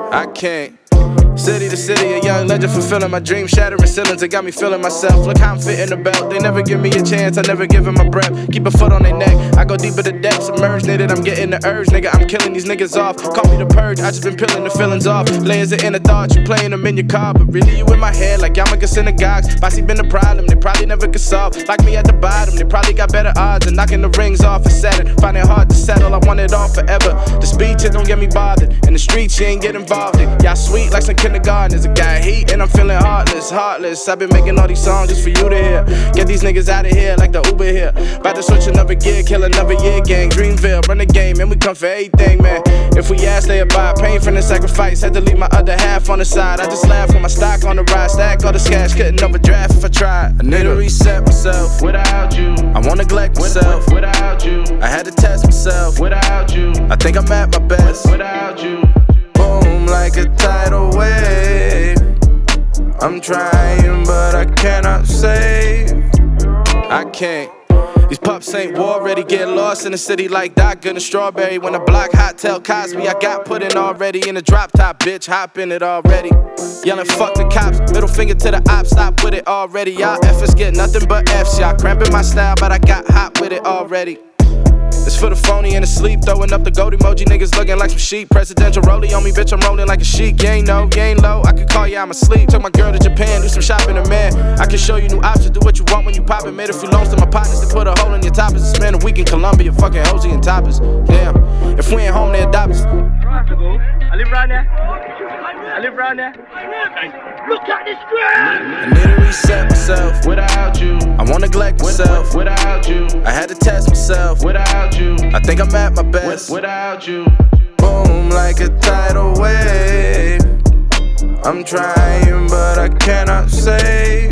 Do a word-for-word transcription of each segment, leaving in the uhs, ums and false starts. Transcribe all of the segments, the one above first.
I can't. City to city, a young legend fulfilling my dreams, shattering ceilings. It got me feeling myself. Look how I'm fitting the belt. They never give me a chance, I never give them my breath. Keep a foot on their neck, I go deeper to depths. Submerged, nigga, I'm getting the urge, nigga. I'm killing these niggas off. Call me the purge, I just been peeling the feelings off. Layers of inner thoughts, you playing them in your car, but really you in my head like Yamaka synagogues. Bossy been the problem, they probably never could solve. Like me at the bottom, they probably got better odds than knocking the rings off for Saturn. Find it hard to settle, I want it all forever. The speed shit don't get me bothered. In the streets, you ain't get involved in. Y'all sweet like some kindergartners. A guy heat and I'm feeling heartless, heartless. I've been making all these songs just for you to hear. Get these niggas out of here like the Uber here. About to switch another gear, kill another year gang. Dreamville, run the game, and we come for everything, man. If we ask, they buy. Pain from the sacrifice. Had to leave my other half on the side. I just laugh when my stock on the rise. Stack all this cash, couldn't overdraft if I tried. I need to reset myself without you. I won't neglect myself without you. I had to test myself without you. I think I'm at my best without you. Boom, like a tidal wave. I'm trying, but I cannot save. I can't. These pups ain't war ready, get lost in the city like Doc in a strawberry. When the block hot, tell Cosby I got put in already. In the drop top, bitch, hop in it already. Yelling fuck the cops, middle finger to the ops, stop with it already. Y'all efforts get nothing but F's. Y'all cramping my style, but I got hot with it already. It's for the phony and the sleep, throwing up the gold emoji, niggas looking like some sheep. Presidential rollie on me, bitch, I'm rolling like a sheik. You ain't know, you ain't low, I could call you, I'm asleep. Took my girl to Japan, do some shopping, a man. I can show you new options, do what you want when you pop it. Made a few loans to my partners to put a hole in your toppers. Spend a week in Colombia, fucking Hosey and toppers. Damn, if we ain't home, they adopt us. I live around there. I live around there. Look at this ground. I need to reset myself without you. I won't neglect myself without you. I had to test myself without you. I think I'm at my best without you. Boom, like a tidal wave. I'm trying, but I cannot save.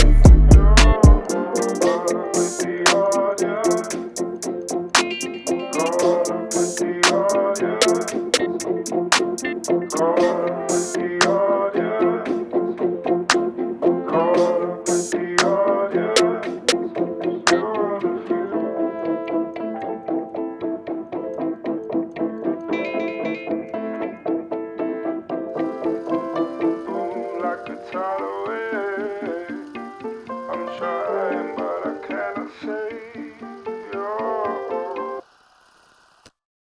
Like a tidal wave, I'm trying.